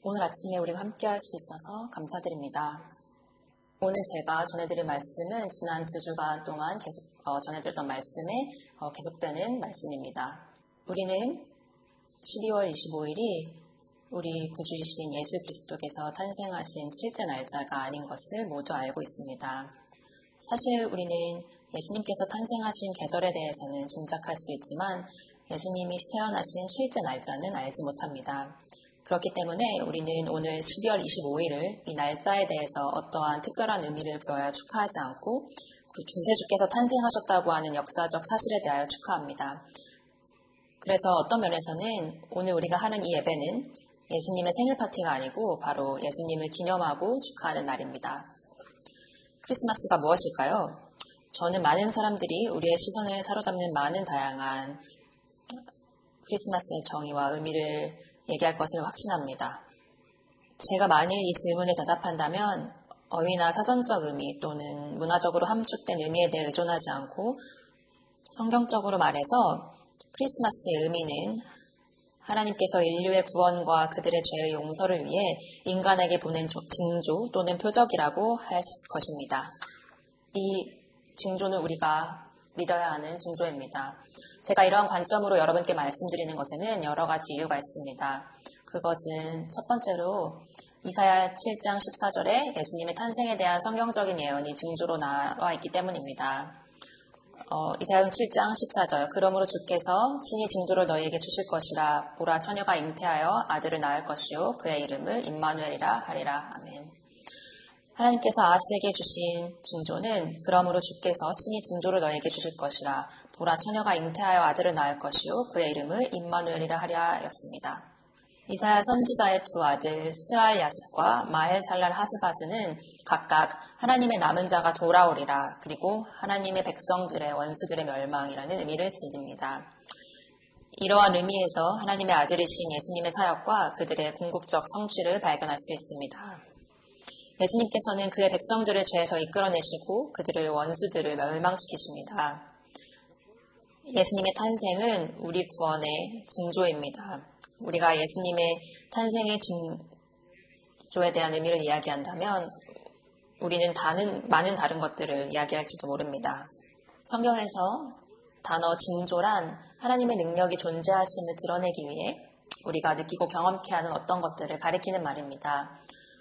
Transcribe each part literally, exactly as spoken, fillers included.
오늘 아침에 우리가 함께 할 수 있어서 감사드립니다. 오늘 제가 전해드릴 말씀은 지난 두 주간 동안 계속 어, 전해드렸던 말씀에 어, 계속되는 말씀입니다. 우리는 십이월 이십오일이 우리 구주이신 예수 그리스도께서 탄생하신 칠째 날짜가 아닌 것을 모두 알고 있습니다. 사실 우리는 예수님께서 탄생하신 계절에 대해서는 짐작할 수 있지만 예수님이 태어나신 실제 날짜는 알지 못합니다. 그렇기 때문에 우리는 오늘 십이월 이십오일을 이 날짜에 대해서 어떠한 특별한 의미를 부여하여 축하하지 않고 그 구세주께서 탄생하셨다고 하는 역사적 사실에 대하여 축하합니다. 그래서 어떤 면에서는 오늘 우리가 하는 이 예배는 예수님의 생일 파티가 아니고 바로 예수님을 기념하고 축하하는 날입니다. 크리스마스가 무엇일까요? 저는 많은 사람들이 우리의 시선을 사로잡는 많은 다양한 크리스마스의 정의와 의미를 얘기할 것을 확신합니다. 제가 만일 이 질문에 대답한다면 어휘나 사전적 의미 또는 문화적으로 함축된 의미에 대해 의존하지 않고 성경적으로 말해서 크리스마스의 의미는 하나님께서 인류의 구원과 그들의 죄의 용서를 위해 인간에게 보낸 징조 또는 표적이라고 할 것입니다. 이 징조는 우리가 믿어야 하는 징조입니다. 제가 이러한 관점으로 여러분께 말씀드리는 것에는 여러 가지 이유가 있습니다. 그것은 첫 번째로 이사야 칠장 십사절에 예수님의 탄생에 대한 성경적인 예언이 징조로 나와 있기 때문입니다. 어, 이사야 칠장 십사절 그러므로 주께서 친히 징조를 너희에게 주실 것이라 보라 처녀가 잉태하여 아들을 낳을 것이요 그의 이름을 임마누엘이라 하리라. 아멘. 하나님께서 아하스에게 주신 징조는 그러므로 주께서 친히 징조를 너에게 주실 것이라 보라 처녀가 잉태하여 아들을 낳을 것이요 그의 이름을 임마누엘이라 하리라 였습니다. 이사야 선지자의 두 아들 스알 야십과 마헬 살랄 하스바스는 각각 하나님의 남은 자가 돌아오리라 그리고 하나님의 백성들의 원수들의 멸망이라는 의미를 지닙니다. 이러한 의미에서 하나님의 아들이신 예수님의 사역과 그들의 궁극적 성취를 발견할 수 있습니다. 예수님께서는 그의 백성들을 죄에서 이끌어내시고 그들을 원수들을 멸망시키십니다. 예수님의 탄생은 우리 구원의 징조입니다. 우리가 예수님의 탄생의 징조에 대한 의미를 이야기한다면 우리는 다른, 많은 다른 것들을 이야기할지도 모릅니다. 성경에서 단어 징조란 하나님의 능력이 존재하심을 드러내기 위해 우리가 느끼고 경험케 하는 어떤 것들을 가리키는 말입니다.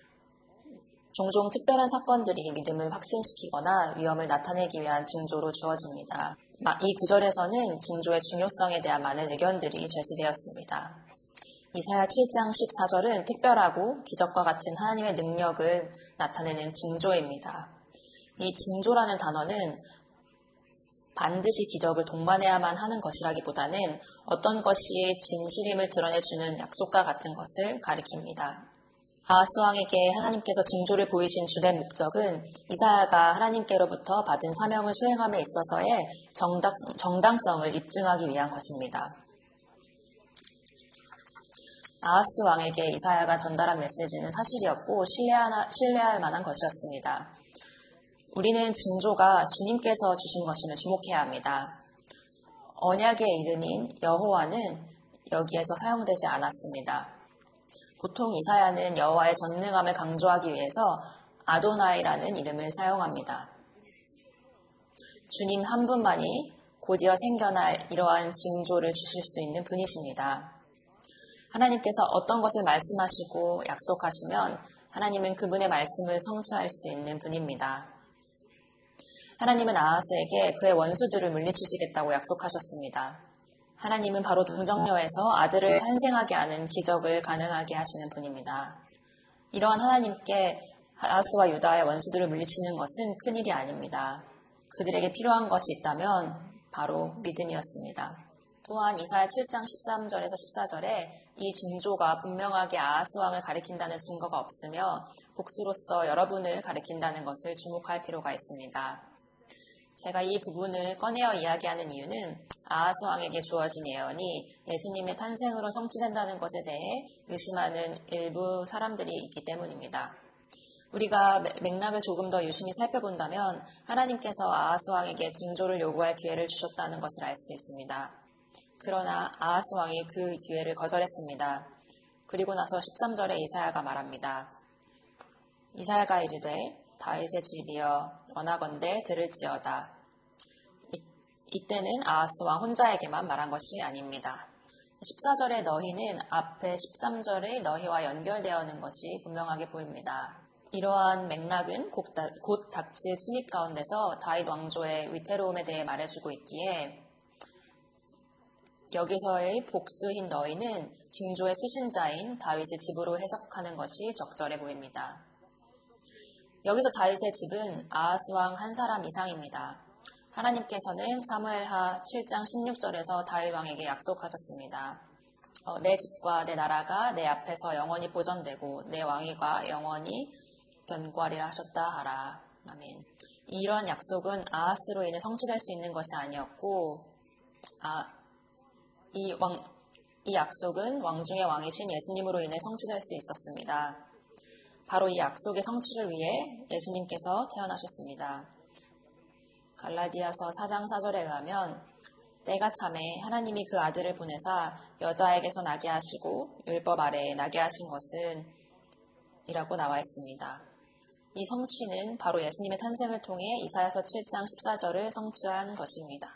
종종 특별한 사건들이 믿음을 확신시키거나 위험을 나타내기 위한 징조로 주어집니다. 이 구절에서는 징조의 중요성에 대한 많은 의견들이 제시되었습니다. 이사야 칠장 십사절은 특별하고 기적과 같은 하나님의 능력을 나타내는 징조입니다. 이 징조라는 단어는 반드시 기적을 동반해야만 하는 것이라기보다는 어떤 것이 진실임을 드러내주는 약속과 같은 것을 가리킵니다. 아하스 왕에게 하나님께서 징조를 보이신 주된 목적은 이사야가 하나님께로부터 받은 사명을 수행함에 있어서의 정당, 정당성을 입증하기 위한 것입니다. 아하스 왕에게 이사야가 전달한 메시지는 사실이었고 신뢰하, 신뢰할 만한 것이었습니다. 우리는 징조가 주님께서 주신 것임을 주목해야 합니다. 언약의 이름인 여호와는 여기에서 사용되지 않았습니다. 보통 이사야는 여호와의 전능함을 강조하기 위해서 아도나이라는 이름을 사용합니다. 주님 한 분만이 곧이어 생겨날 이러한 징조를 주실 수 있는 분이십니다. 하나님께서 어떤 것을 말씀하시고 약속하시면 하나님은 그분의 말씀을 성취할 수 있는 분입니다. 하나님은 아하스에게 그의 원수들을 물리치시겠다고 약속하셨습니다. 하나님은 바로 동정녀에서 아들을 탄생하게 하는 기적을 가능하게 하시는 분입니다. 이러한 하나님께 아하스와 유다의 원수들을 물리치는 것은 큰일이 아닙니다. 그들에게 필요한 것이 있다면 바로 믿음이었습니다. 또한 이사야 칠장 십삼절에서 십사절에 이 징조가 분명하게 아하스 왕을 가리킨다는 증거가 없으며 복수로서 여러분을 가리킨다는 것을 주목할 필요가 있습니다. 제가 이 부분을 꺼내어 이야기하는 이유는 아하스 왕에게 주어진 예언이 예수님의 탄생으로 성취된다는 것에 대해 의심하는 일부 사람들이 있기 때문입니다. 우리가 맥락을 조금 더 유심히 살펴본다면 하나님께서 아하스 왕에게 징조를 요구할 기회를 주셨다는 것을 알 수 있습니다. 그러나 아하스 왕이 그 기회를 거절했습니다. 그리고 나서 십삼 절에 이사야가 말합니다. 이사야가 이르되 다윗의 집이여 원하건대 들을지어다. 이, 이때는 아하스 왕 혼자에게만 말한 것이 아닙니다. 십사 절의 너희는 앞에 십삼 절의 너희와 연결되어 있는 것이 분명하게 보입니다. 이러한 맥락은 곧, 다, 곧 닥칠 침입 가운데서 다윗 왕조의 위태로움에 대해 말해주고 있기에 여기서의 복수인 너희는 징조의 수신자인 다윗의 집으로 해석하는 것이 적절해 보입니다. 여기서 다윗의 집은 아하스 왕 한 사람 이상입니다. 하나님께서는 사무엘하 칠 장 십육 절에서 다윗 왕에게 약속하셨습니다. 어, 내 집과 내 나라가 내 앞에서 영원히 보존되고 내 왕위가 영원히 견고하리라 하셨다 하라. 아멘. 이런 약속은 아하스로 인해 성취될 수 있는 것이 아니었고 아, 이, 왕, 이 약속은 왕 중의 왕이신 예수님으로 인해 성취될 수 있었습니다. 바로 이 약속의 성취를 위해 예수님께서 태어나셨습니다. 갈라디아서 사 장 사 절에 의하면 때가 참에 하나님이 그 아들을 보내사 여자에게서 나게 하시고 율법 아래에 나게 하신 것은 이라고 나와 있습니다. 이 성취는 바로 예수님의 탄생을 통해 이사야서 칠 장 십사 절을 성취한 것입니다.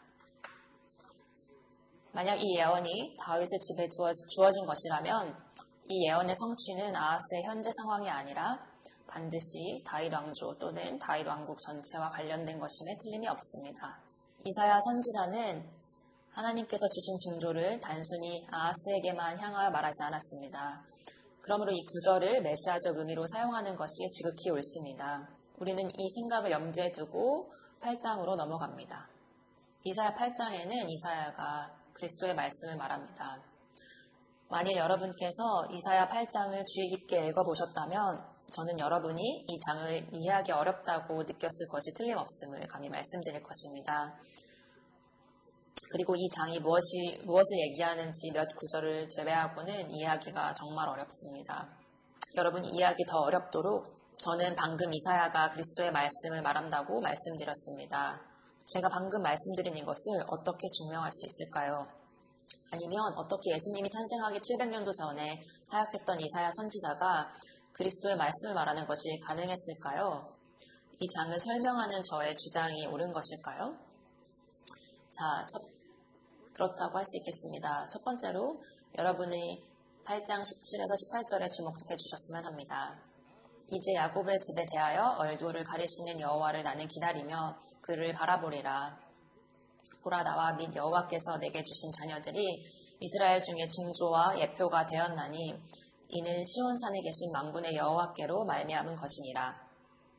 만약 이 예언이 다윗의 집에 주어진 것이라면 이 예언의 성취는 아하스의 현재 상황이 아니라 반드시 다윗 왕조 또는 다윗 왕국 전체와 관련된 것임에 틀림이 없습니다. 이사야 선지자는 하나님께서 주신 징조를 단순히 아하스에게만 향하여 말하지 않았습니다. 그러므로 이 구절을 메시아적 의미로 사용하는 것이 지극히 옳습니다. 우리는 이 생각을 염두에 두고 팔 장으로 넘어갑니다. 이사야 팔 장에는 이사야가 그리스도의 말씀을 말합니다. 만일 여러분께서 이사야 팔 장을 주의 깊게 읽어보셨다면 저는 여러분이 이 장을 이해하기 어렵다고 느꼈을 것이 틀림없음을 감히 말씀드릴 것입니다. 그리고 이 장이 무엇이, 무엇을 얘기하는지 몇 구절을 제외하고는 이해하기가 정말 어렵습니다. 여러분이 이해하기 더 어렵도록 저는 방금 이사야가 그리스도의 말씀을 말한다고 말씀드렸습니다. 제가 방금 말씀드린 이것을 어떻게 증명할 수 있을까요? 아니면 어떻게 예수님이 탄생하기 칠백 년도 전에 사역했던 이사야 선지자가 그리스도의 말씀을 말하는 것이 가능했을까요? 이 장을 설명하는 저의 주장이 옳은 것일까요? 자, 첫, 그렇다고 할 수 있겠습니다. 첫 번째로 여러분이 팔 장 십칠에서 십팔 절에 주목해 주셨으면 합니다. 이제 야곱의 집에 대하여 얼굴을 가리시는 여호와를 나는 기다리며 그를 바라보리라. 보라 나와 및 여호와께서 내게 주신 자녀들이 이스라엘 중에 징조와 예표가 되었나니 이는 시온산에 계신 만군의 여호와께로 말미암은 것이니라.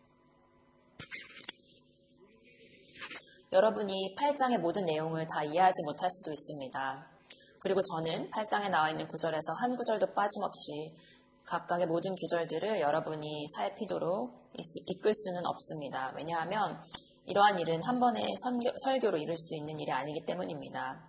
여러분이 팔 장의 모든 내용을 다 이해하지 못할 수도 있습니다. 그리고 저는 팔 장에 나와 있는 구절에서 한 구절도 빠짐없이 각각의 모든 구절들을 여러분이 살피도록 이끌 수는 없습니다. 왜냐하면 이러한 일은 한 번의 선교, 설교로 이룰 수 있는 일이 아니기 때문입니다.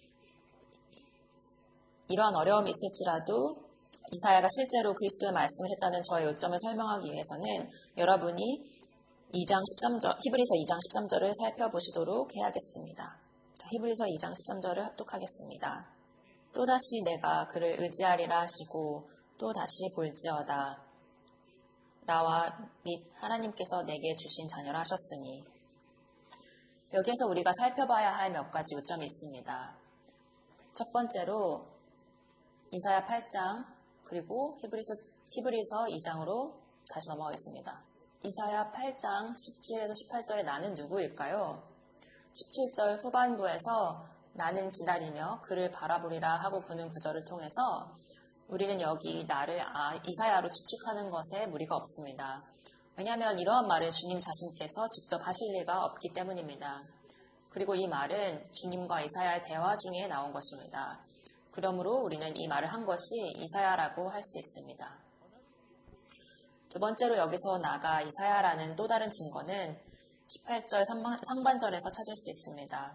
이러한 어려움이 있을지라도 이사야가 실제로 그리스도의 말씀을 했다는 저의 요점을 설명하기 위해서는 여러분이 이 장 십삼 절, 히브리서 이 장 십삼 절을 살펴보시도록 해야겠습니다. 히브리서 이 장 십삼 절을 합독하겠습니다. 또다시 내가 그를 의지하리라 하시고 또다시 볼지어다. 나와 및 하나님께서 내게 주신 자녀라 하셨으니. 여기에서 우리가 살펴봐야 할 몇 가지 요점이 있습니다. 첫 번째로 이사야 팔 장 그리고 히브리서, 히브리서 이 장으로 다시 넘어가겠습니다. 이사야 팔 장 십칠에서 십팔 절에 나는 누구일까요? 십칠 절 후반부에서 나는 기다리며 그를 바라보리라 하고 부는 구절을 통해서 우리는 여기 나를 아, 이사야로 추측하는 것에 무리가 없습니다. 왜냐하면 이러한 말을 주님 자신께서 직접 하실 리가 없기 때문입니다. 그리고 이 말은 주님과 이사야의 대화 중에 나온 것입니다. 그러므로 우리는 이 말을 한 것이 이사야라고 할 수 있습니다. 두 번째로 여기서 나가 이사야라는 또 다른 증거는 십팔 절 상반절에서 찾을 수 있습니다.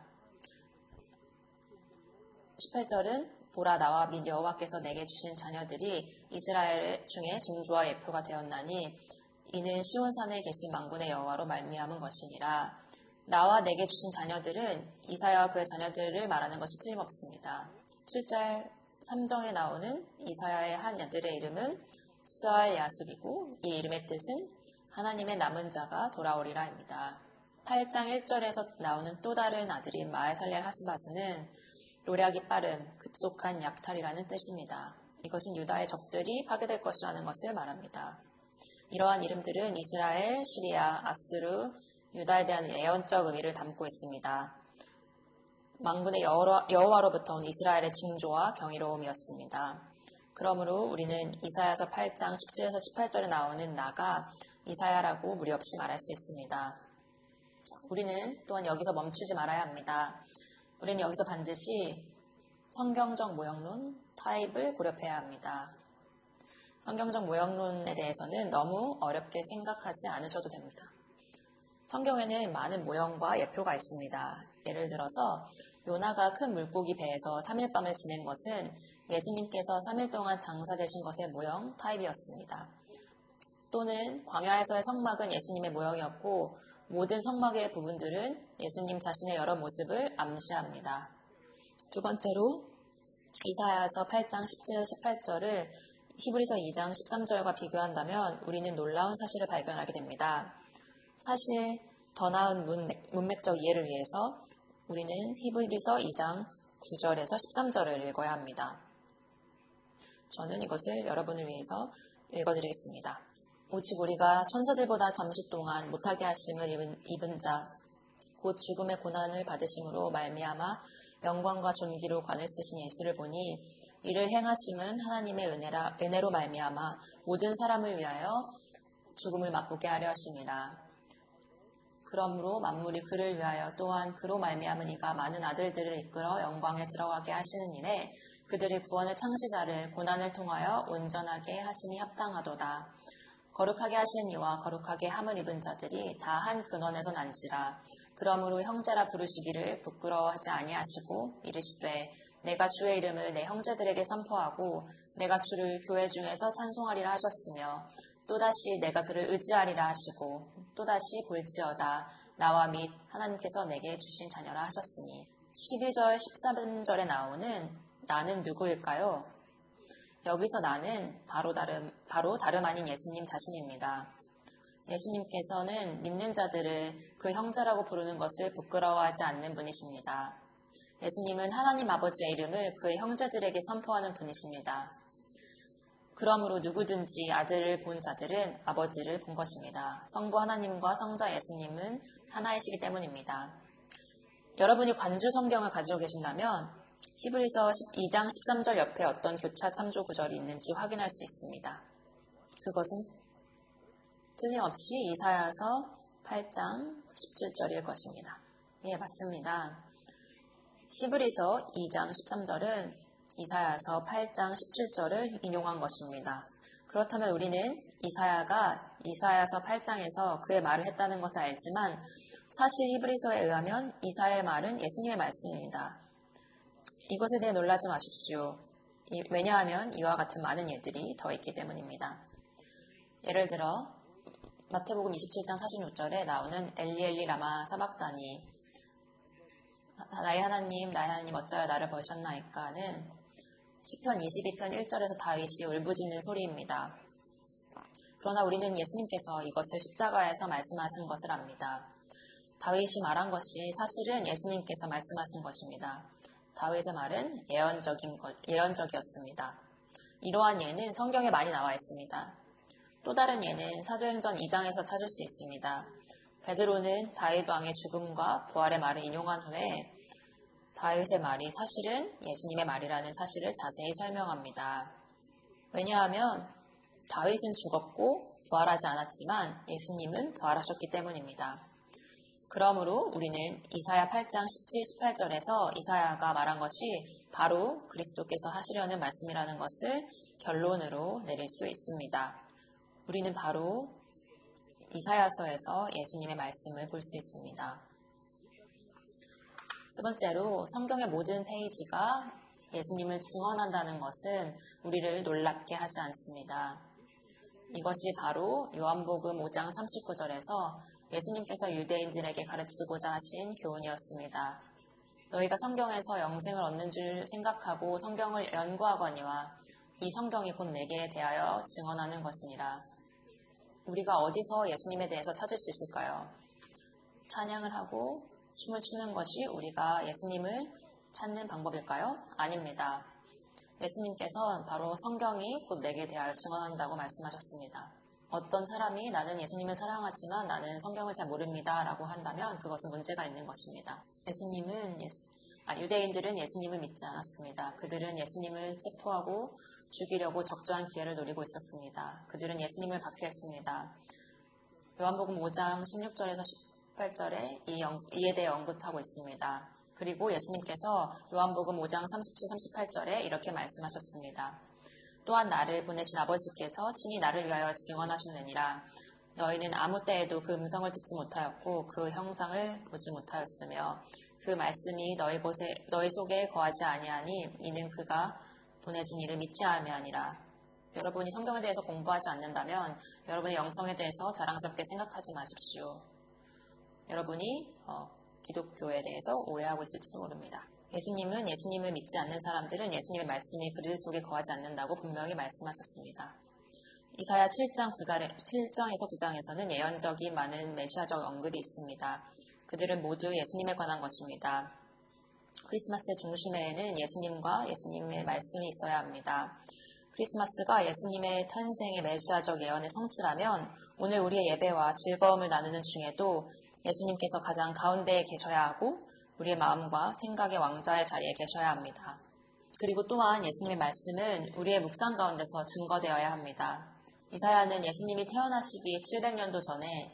십팔 절은 보라 나와 및 여호와께서 내게 주신 자녀들이 이스라엘 중에 징조와 예표가 되었나니 이는 시온산에 계신 만군의 여호와로 말미암은 것이니라. 나와 내게 주신 자녀들은 이사야와 그의 자녀들을 말하는 것이 틀림없습니다. 칠 절 삼 장에 나오는 이사야의 한 아들의 이름은 스알 야숲이고 이 이름의 뜻은 하나님의 남은 자가 돌아오리라입니다. 팔 장 일 절에서 나오는 또 다른 아들인 마에살렐 하스바스는 노략이 빠름, 급속한 약탈이라는 뜻입니다. 이것은 유다의 적들이 파괴될 것이라는 것을 말합니다. 이러한 이름들은 이스라엘, 시리아, 아수르, 유다에 대한 예언적 의미를 담고 있습니다. 만군의 여호와로부터 온 이스라엘의 징조와 경이로움이었습니다. 그러므로 우리는 이사야서 팔 장 십 절에서 십팔 절에 나오는 나가 이사야라고 무리 없이 말할 수 있습니다. 우리는 또한 여기서 멈추지 말아야 합니다. 우리는 여기서 반드시 성경적 모형론, 타입을 고려해야 합니다. 성경적 모형론에 대해서는 너무 어렵게 생각하지 않으셔도 됩니다. 성경에는 많은 모형과 예표가 있습니다. 예를 들어서 요나가 큰 물고기 배에서 삼 일 밤을 지낸 것은 예수님께서 삼 일 동안 장사되신 것의 모형, 타입이었습니다. 또는 광야에서의 성막은 예수님의 모형이었고 모든 성막의 부분들은 예수님 자신의 여러 모습을 암시합니다. 두 번째로 이사야서 팔 장 십 절 십팔 절을 히브리서 이 장 십삼 절과 비교한다면 우리는 놀라운 사실을 발견하게 됩니다. 사실 더 나은 문맥, 문맥적 이해를 위해서 우리는 히브리서 이 장 구 절에서 십삼 절을 읽어야 합니다. 저는 이것을 여러분을 위해서 읽어드리겠습니다. 오직 우리가 천사들보다 잠시 동안 못하게 하심을 입은, 입은 자, 곧 죽음의 고난을 받으심으로 말미암아 영광과 존귀로 관을 쓰신 예수를 보니 이를 행하심은 하나님의 은혜라, 은혜로 말미암아 모든 사람을 위하여 죽음을 맛보게 하려 하심이라. 그러므로 만물이 그를 위하여 또한 그로 말미암은 이가 많은 아들들을 이끌어 영광에 들어가게 하시는 일에 그들의 구원의 창시자를 고난을 통하여 온전하게 하심이 합당하도다. 거룩하게 하시는 이와 거룩하게 함을 입은 자들이 다 한 근원에서 난지라. 그러므로 형제라 부르시기를 부끄러워하지 아니하시고 이르시되 내가 주의 이름을 내 형제들에게 선포하고 내가 주를 교회 중에서 찬송하리라 하셨으며 또다시 내가 그를 의지하리라 하시고 또다시 볼지어다 나와 및 하나님께서 내게 주신 자녀라 하셨으니. 십이 절 십삼 절에 나오는 나는 누구일까요? 여기서 나는 바로 다름, 바로 다름 아닌 예수님 자신입니다. 예수님께서는 믿는 자들을 그 형제라고 부르는 것을 부끄러워하지 않는 분이십니다. 예수님은 하나님 아버지의 이름을 그의 형제들에게 선포하는 분이십니다. 그러므로 누구든지 아들을 본 자들은 아버지를 본 것입니다. 성부 하나님과 성자 예수님은 하나이시기 때문입니다. 여러분이 관주 성경을 가지고 계신다면 히브리서 이 장 십삼 절 옆에 어떤 교차 참조 구절이 있는지 확인할 수 있습니다. 그것은 틀림없이 이사야서 팔 장 십칠 절일 것입니다. 예, 맞습니다. 히브리서 이 장 십삼 절은 이사야서 팔 장 십칠 절을 인용한 것입니다. 그렇다면 우리는 이사야가 이사야서 팔 장에서 그의 말을 했다는 것을 알지만 사실 히브리서에 의하면 이사야의 말은 예수님의 말씀입니다. 이것에 대해 놀라지 마십시오. 왜냐하면 이와 같은 많은 예들이 더 있기 때문입니다. 예를 들어 마태복음 이십칠 장 사십육 절에 나오는 엘리 엘리 라마 사박다니 나의 하나님 나의 하나님 어찌하여 나를 버리셨나이까는 시편 이십이 편 일 절에서 다윗이 울부짖는 소리입니다. 그러나 우리는 예수님께서 이것을 십자가에서 말씀하신 것을 압니다. 다윗이 말한 것이 사실은 예수님께서 말씀하신 것입니다. 다윗의 말은 예언적인 것, 예언적이었습니다. 이러한 예는 성경에 많이 나와 있습니다. 또 다른 예는 사도행전 이 장에서 찾을 수 있습니다. 베드로는 다윗 왕의 죽음과 부활의 말을 인용한 후에 다윗의 말이 사실은 예수님의 말이라는 사실을 자세히 설명합니다. 왜냐하면 다윗은 죽었고 부활하지 않았지만 예수님은 부활하셨기 때문입니다. 그러므로 우리는 이사야 팔 장 십칠, 십팔 절에서 이사야가 말한 것이 바로 그리스도께서 하시려는 말씀이라는 것을 결론으로 내릴 수 있습니다. 우리는 바로 이사야서에서 예수님의 말씀을 볼 수 있습니다. 세 번째로 성경의 모든 페이지가 예수님을 증언한다는 것은 우리를 놀랍게 하지 않습니다. 이것이 바로 요한복음 오 장 삼십구 절에서 예수님께서 유대인들에게 가르치고자 하신 교훈이었습니다. 너희가 성경에서 영생을 얻는 줄 생각하고 성경을 연구하거니와 이 성경이 곧 내게 대하여 증언하는 것이니라. 우리가 어디서 예수님에 대해서 찾을 수 있을까요? 찬양을 하고 춤을 추는 것이 우리가 예수님을 찾는 방법일까요? 아닙니다. 예수님께서 바로 성경이 곧 내게 대하여 증언한다고 말씀하셨습니다. 어떤 사람이 나는 예수님을 사랑하지만 나는 성경을 잘 모릅니다 라고 한다면 그것은 문제가 있는 것입니다. 예수님은 예수, 아, 유대인들은 예수님을 믿지 않았습니다. 그들은 예수님을 체포하고 죽이려고 적절한 기회를 노리고 있었습니다. 그들은 예수님을 박해했습니다. 요한복음 오 장 십육 절에서 십팔 절에 이 영, 이에 대해 언급하고 있습니다. 그리고 예수님께서 요한복음 오 장 삼십칠, 삼십팔 절에 이렇게 말씀하셨습니다. 또한 나를 보내신 아버지께서 친히 나를 위하여 증언하셨느니라. 너희는 아무 때에도 그 음성을 듣지 못하였고 그 형상을 보지 못하였으며 그 말씀이 너희 곳에 너희 속에 거하지 아니하니 이는 그가 보내진 이를 믿지 아니하니라. 여러분이 성경에 대해서 공부하지 않는다면 여러분의 영성에 대해서 자랑스럽게 생각하지 마십시오. 여러분이 어, 기독교에 대해서 오해하고 있을지도 모릅니다. 예수님은 예수님을 믿지 않는 사람들은 예수님의 말씀이 그들 속에 거하지 않는다고 분명히 말씀하셨습니다. 이사야 칠 장 구 절에, 칠 장에서 구 장에서는 예언적인 많은 메시아적 언급이 있습니다. 그들은 모두 예수님에 관한 것입니다. 크리스마스의 중심에는 예수님과 예수님의 말씀이 있어야 합니다. 크리스마스가 예수님의 탄생의 메시아적 예언의 성취라면 오늘 우리의 예배와 즐거움을 나누는 중에도 예수님께서 가장 가운데에 계셔야 하고 우리의 마음과 생각의 왕자의 자리에 계셔야 합니다. 그리고 또한 예수님의 말씀은 우리의 묵상 가운데서 증거되어야 합니다. 이사야는 예수님이 태어나시기 칠백 년도 전에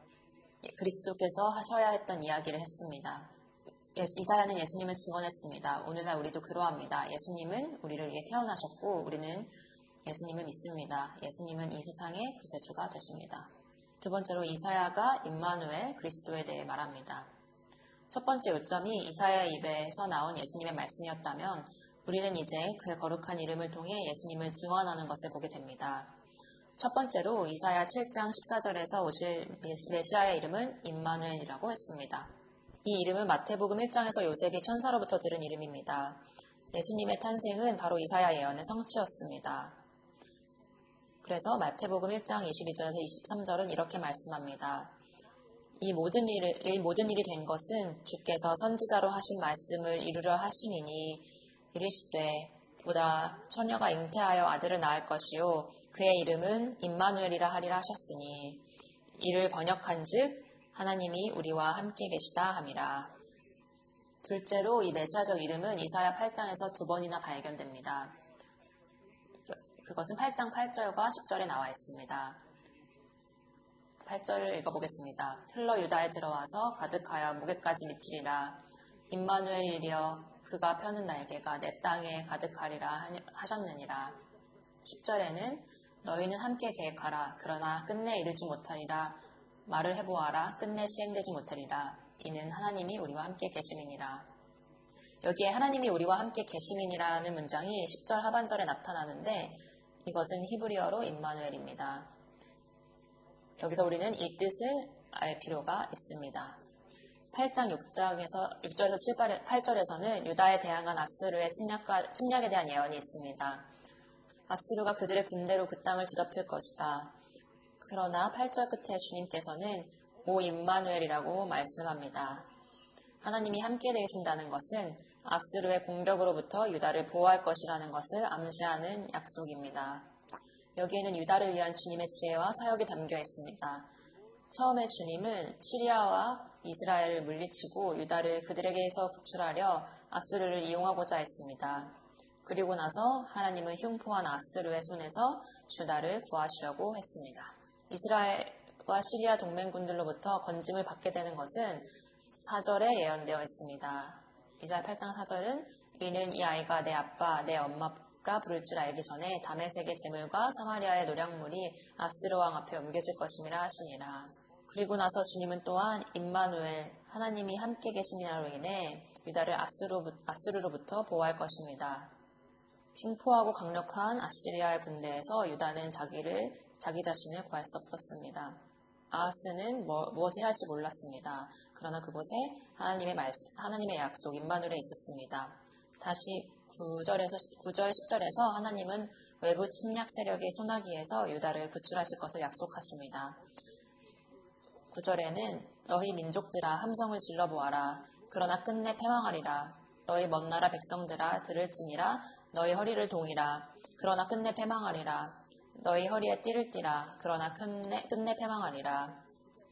그리스도께서 하셔야 했던 이야기를 했습니다. 이사야는 예수님을 증언했습니다. 오늘날 우리도 그러합니다. 예수님은 우리를 위해 태어나셨고 우리는 예수님을 믿습니다. 예수님은 이 세상의 구세주가 되십니다. 두 번째로 이사야가 임마누엘 그리스도에 대해 말합니다. 첫 번째 요점이 이사야의 입에서 나온 예수님의 말씀이었다면 우리는 이제 그의 거룩한 이름을 통해 예수님을 증언하는 것을 보게 됩니다. 첫 번째로 이사야 칠 장 십사 절에서 오실 메시아의 이름은 임마누엘이라고 했습니다. 이 이름은 마태복음 일 장에서 요셉이 천사로부터 들은 이름입니다. 예수님의 탄생은 바로 이사야 예언의 성취였습니다. 그래서 마태복음 일 장 이십이 절에서 이십삼 절은 이렇게 말씀합니다. 이 모든 일을, 이 모든 일이 된 것은 주께서 선지자로 하신 말씀을 이루려 하시니니 이르시되 보다 처녀가 잉태하여 아들을 낳을 것이요 그의 이름은 임마누엘이라 하리라 하셨으니 이를 번역한즉 하나님이 우리와 함께 계시다 함이라. 둘째로 이 메시아적 이름은 이사야 팔 장에서 두 번이나 발견됩니다. 그것은 팔 장 팔 절과 십 절에 나와 있습니다. 팔 절을 읽어보겠습니다. 흘러 유다에 들어와서 가득하여 무게까지 미치리라. 임마누엘이여 그가 펴는 날개가 내 땅에 가득하리라 하셨느니라. 십 절에는 너희는 함께 계획하라. 그러나 끝내 이르지 못하리라. 말을 해보아라. 끝내 시행되지 못하리라. 이는 하나님이 우리와 함께 계심이니라. 여기에 하나님이 우리와 함께 계심이니라는 문장이 십 절 하반절에 나타나는데 이것은 히브리어로 임마누엘입니다. 여기서 우리는 이 뜻을 알 필요가 있습니다. 팔 장 육 장에서 육 절에서 팔 절에서는 유다에 대항한 아수르의 침략과, 침략에 대한 예언이 있습니다. 아수르가 그들의 군대로 그 땅을 뒤덮을 것이다. 그러나 팔 절 끝에 주님께서는 오 임마누엘이라고 말씀합니다. 하나님이 함께 계신다는 것은 아수르의 공격으로부터 유다를 보호할 것이라는 것을 암시하는 약속입니다. 여기에는 유다를 위한 주님의 지혜와 사역이 담겨 있습니다. 처음에 주님은 시리아와 이스라엘을 물리치고 유다를 그들에게서 구출하려 아수르를 이용하고자 했습니다. 그리고 나서 하나님은 흉포한 아수르의 손에서 유다를 구하시려고 했습니다. 이스라엘과 시리아 동맹군들로부터 건짐을 받게 되는 것은 사 절에 예언되어 있습니다. 이사야 팔 장 사 절은 이는 이 아이가 내 아빠, 내 엄마가 부를 줄 알기 전에 다메섹의 재물과 사마리아의 노략물이 아스루 왕 앞에 옮겨질 것임이라 하시니라. 그리고 나서 주님은 또한 임마누엘, 하나님이 함께 계시니라로 인해 유다를 아스루, 아스루로부터 보호할 것입니다. 흉포하고 강력한 아시리아의 군대에서 유다는 자기를, 자기 자신을 구할 수 없었습니다. 아하스는 뭐, 무엇을 해야 할지 몰랐습니다. 그러나 그곳에 하나님의 말, 하나님의 약속 임마누엘이 있었습니다. 다시 구 절에서 구 절 십 절에서 하나님은 외부 침략 세력의 소나기에서 유다를 구출하실 것을 약속하십니다. 구 절에는 너희 민족들아 함성을 질러 보아라. 그러나 끝내 패망하리라. 너희 먼 나라 백성들아 들을지니라. 너희 허리를 동이라. 그러나 끝내 패망하리라. 너희 허리에 띠를 띠라. 그러나 끝내, 끝내 패망하리라.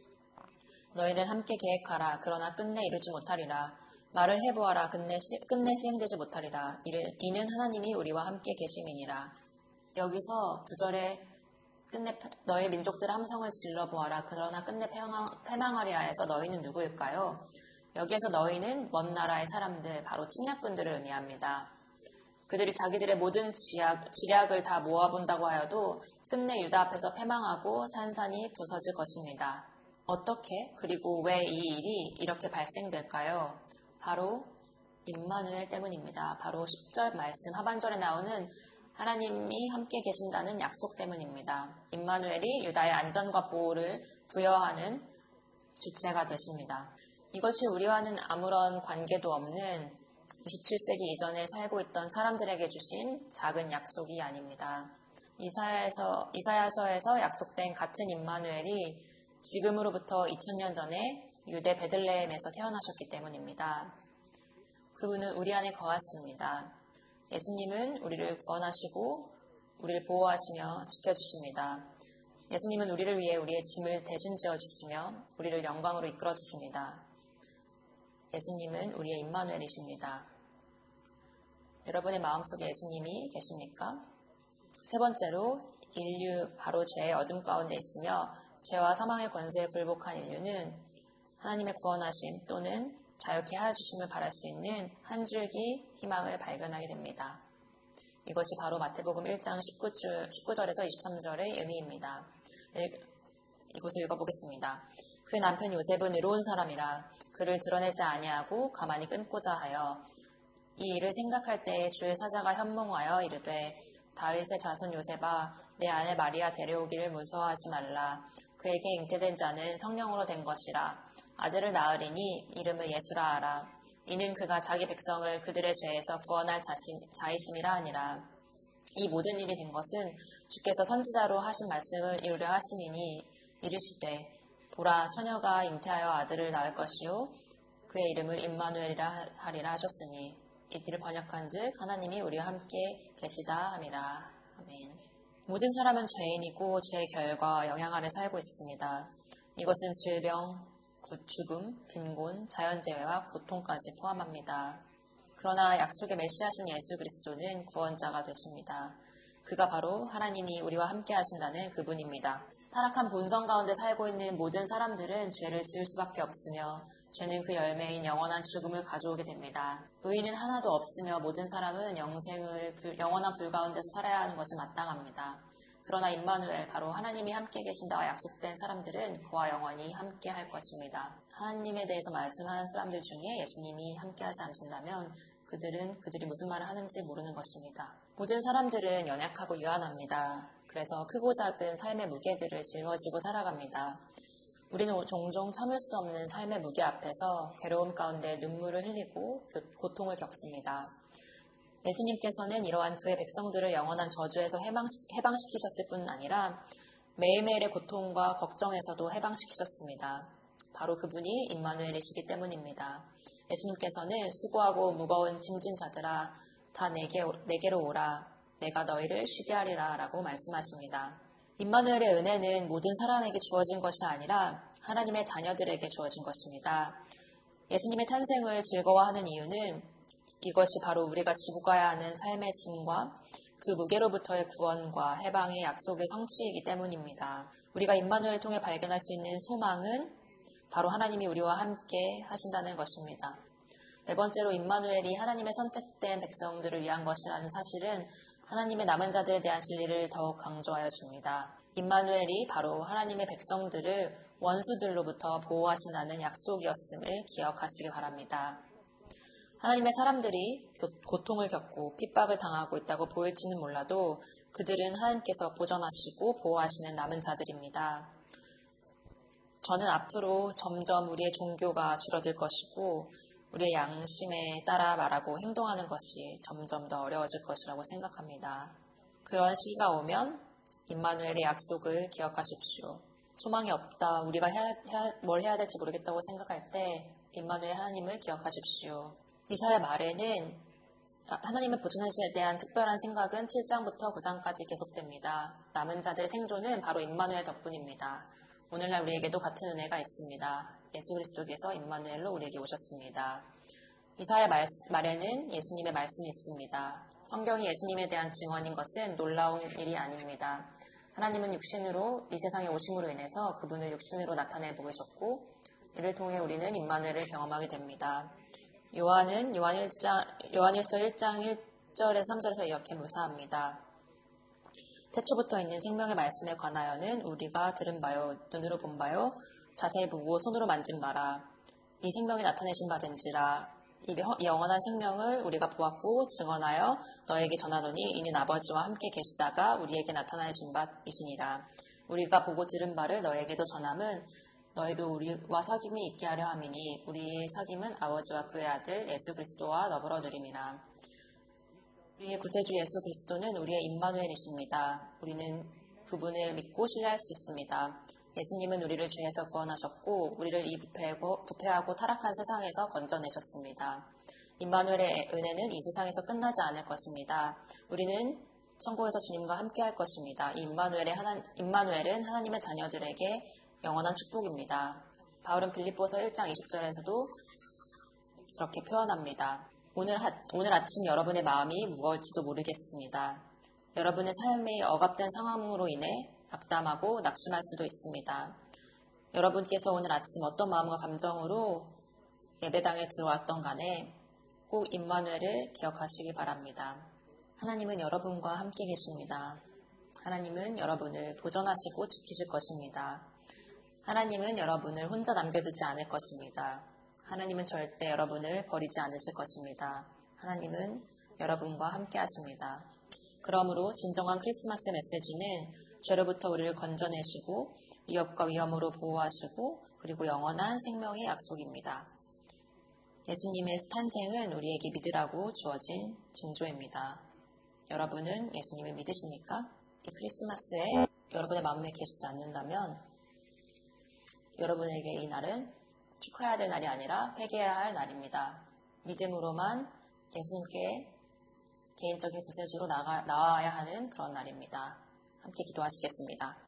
너희는 함께 계획하라. 그러나 끝내 이루지 못하리라. 말을 해보아라. 끝내, 시, 끝내 시행되지 못하리라. 이를, 이는 하나님이 우리와 함께 계심이니라. 여기서 구 절에 끝내 너희 민족들 함성을 질러보아라. 그러나 끝내 패망, 패망하리하에서 너희는 누구일까요? 여기에서 너희는 먼 나라의 사람들, 바로 침략군들을 의미합니다. 그들이 자기들의 모든 지략, 지략을 다 모아본다고 하여도 끝내 유다 앞에서 패망하고 산산이 부서질 것입니다. 어떻게 그리고 왜 이 일이 이렇게 발생될까요? 바로 임마누엘 때문입니다. 바로 십 절 말씀 하반절에 나오는 하나님이 함께 계신다는 약속 때문입니다. 임마누엘이 유다의 안전과 보호를 부여하는 주체가 되십니다. 이것이 우리와는 아무런 관계도 없는 이십칠 세기 이전에 살고 있던 사람들에게 주신 작은 약속이 아닙니다. 이사야에서, 이사야서에서 약속된 같은 임마누엘이 지금으로부터 이천 년 전에 유대 베들레헴에서 태어나셨기 때문입니다. 그분은 우리 안에 거하십니다. 예수님은 우리를 구원하시고 우리를 보호하시며 지켜주십니다. 예수님은 우리를 위해 우리의 짐을 대신 지어주시며 우리를 영광으로 이끌어주십니다. 예수님은 우리의 임마누엘이십니다. 여러분의 마음속에 예수님이 계십니까? 세 번째로 인류 바로 죄의 어둠 가운데 있으며 죄와 사망의 권세에 굴복한 인류는 하나님의 구원하심 또는 자유케 하여 주심을 바랄 수 있는 한 줄기 희망을 발견하게 됩니다. 이것이 바로 마태복음 일 장 십구 절에서 이십삼 절의 의미입니다. 이곳을 읽어보겠습니다. 그 남편 요셉은 의로운 사람이라 그를 드러내지 아니하고 가만히 끊고자 하여 이 일을 생각할 때에 주의 사자가 현몽하여 이르되 다윗의 자손 요셉아 내 아내 마리아 데려오기를 무서워하지 말라. 그에게 잉태된 자는 성령으로 된 것이라. 아들을 낳으리니 이름을 예수라 하라. 이는 그가 자기 백성을 그들의 죄에서 구원할 자신, 자이심이라 하니라. 이 모든 일이 된 것은 주께서 선지자로 하신 말씀을 이루려 하심이니 이르시되 보라 처녀가 잉태하여 아들을 낳을 것이요 그의 이름을 임마누엘이라 하리라 하셨으니 이들을 번역한즉 하나님이 우리와 함께 계시다 함이라. 아멘. 모든 사람은 죄인이고 죄의 결과 영향 아래 살고 있습니다. 이것은 질병, 죽음, 빈곤, 자연재해와 고통까지 포함합니다. 그러나 약속의 메시아신 예수 그리스도는 구원자가 되십니다. 그가 바로 하나님이 우리와 함께 하신다는 그분입니다. 타락한 본성 가운데 살고 있는 모든 사람들은 죄를 지을 수밖에 없으며 죄는 그 열매인 영원한 죽음을 가져오게 됩니다. 의인은 하나도 없으며 모든 사람은 영생을 영원한 불 가운데서 살아야 하는 것이 마땅합니다. 그러나 임마누엘 바로 하나님이 함께 계신다와 약속된 사람들은 그와 영원히 함께 할 것입니다. 하나님에 대해서 말씀하는 사람들 중에 예수님이 함께 하지 않으신다면 그들은 그들이 무슨 말을 하는지 모르는 것입니다. 모든 사람들은 연약하고 유한합니다. 그래서 크고 작은 삶의 무게들을 짊어지고 살아갑니다. 우리는 종종 참을 수 없는 삶의 무게 앞에서 괴로움 가운데 눈물을 흘리고 고통을 겪습니다. 예수님께서는 이러한 그의 백성들을 영원한 저주에서 해방시키셨을 뿐 아니라 매일매일의 고통과 걱정에서도 해방시키셨습니다. 바로 그분이 임마누엘이시기 때문입니다. 예수님께서는 수고하고 무거운 짐진 자들아 다 내게, 내게로 오라 내가 너희를 쉬게 하리라 라고 말씀하십니다. 임마누엘의 은혜는 모든 사람에게 주어진 것이 아니라 하나님의 자녀들에게 주어진 것입니다. 예수님의 탄생을 즐거워하는 이유는 이것이 바로 우리가 지고 가야 하는 삶의 짐과 그 무게로부터의 구원과 해방의 약속의 성취이기 때문입니다. 우리가 임마누엘을 통해 발견할 수 있는 소망은 바로 하나님이 우리와 함께 하신다는 것입니다. 네 번째로 임마누엘이 하나님의 선택된 백성들을 위한 것이라는 사실은 하나님의 남은 자들에 대한 진리를 더욱 강조하여 줍니다. 임마누엘이 바로 하나님의 백성들을 원수들로부터 보호하신다는 약속이었음을 기억하시기 바랍니다. 하나님의 사람들이 고통을 겪고 핍박을 당하고 있다고 보일지는 몰라도 그들은 하나님께서 보전하시고 보호하시는 남은 자들입니다. 저는 앞으로 점점 우리의 종교가 줄어들 것이고 우리의 양심에 따라 말하고 행동하는 것이 점점 더 어려워질 것이라고 생각합니다. 그런 시기가 오면 임마누엘의 약속을 기억하십시오. 소망이 없다, 우리가 해야, 해야, 뭘 해야 될지 모르겠다고 생각할 때 임마누엘 하나님을 기억하십시오. 이사야 말에는 하나님의 보존하심에 대한 특별한 생각은 칠 장부터 구 장까지 계속됩니다. 남은 자들의 생존은 바로 임마누엘 덕분입니다. 오늘날 우리에게도 같은 은혜가 있습니다. 예수 그리스도께서 임마누엘로 우리에게 오셨습니다. 이사야 말, 말에는 예수님의 말씀이 있습니다. 성경이 예수님에 대한 증언인 것은 놀라운 일이 아닙니다. 하나님은 육신으로 이 세상에 오심으로 인해서 그분을 육신으로 나타내 보이셨고 이를 통해 우리는 임마누엘을 경험하게 됩니다. 요한은 요한 일 장, 요한일서 일 장 일 절에서 삼 절에서 이렇게 묘사합니다. 태초부터 있는 생명의 말씀에 관하여는 우리가 들은 바요, 눈으로 본 바요, 자세히 보고 손으로 만진 바라. 이 생명이 나타내신 바 된지라. 이 영원한 생명을 우리가 보았고 증언하여 너에게 전하노니 이는 아버지와 함께 계시다가 우리에게 나타나신 바이시니라. 우리가 보고 들은 바를 너에게도 전함은 너희도 우리와 사귐이 있게 하려 함이니 우리의 사귐은 아버지와 그의 아들 예수 그리스도와 더불어 누림이라. 우리의 구세주 예수 그리스도는 우리의 임마누엘이십니다. 우리는 그분을 믿고 신뢰할 수 있습니다. 예수님은 우리를 죄에서 구원하셨고 우리를 이 부패하고, 부패하고 타락한 세상에서 건져내셨습니다. 임마누엘의 은혜는 이 세상에서 끝나지 않을 것입니다. 우리는 천국에서 주님과 함께 할 것입니다. 이 임마누엘의 하나, 임마누엘은 하나님의 자녀들에게 영원한 축복입니다. 바울은 빌립보서 일 장 이십 절에서도 그렇게 표현합니다. 오늘, 하, 오늘 아침 여러분의 마음이 무거울지도 모르겠습니다. 여러분의 삶이 억압된 상황으로 인해 낙담하고 낙심할 수도 있습니다. 여러분께서 오늘 아침 어떤 마음과 감정으로 예배당에 들어왔던 간에 꼭 임마누엘을 기억하시기 바랍니다. 하나님은 여러분과 함께 계십니다. 하나님은 여러분을 보존하시고 지키실 것입니다. 하나님은 여러분을 혼자 남겨두지 않을 것입니다. 하나님은 절대 여러분을 버리지 않으실 것입니다. 하나님은 여러분과 함께 하십니다. 그러므로 진정한 크리스마스 메시지는 죄로부터 우리를 건져내시고 위협과 위험으로 보호하시고 그리고 영원한 생명의 약속입니다. 예수님의 탄생은 우리에게 믿으라고 주어진 징조입니다. 여러분은 예수님을 믿으십니까? 이 크리스마스에 여러분의 마음에 계시지 않는다면 여러분에게 이 날은 축하해야 될 날이 아니라 회개해야 할 날입니다. 믿음으로만 예수님께 개인적인 구세주로 나가, 나와야 하는 그런 날입니다. 함께 기도하시겠습니다.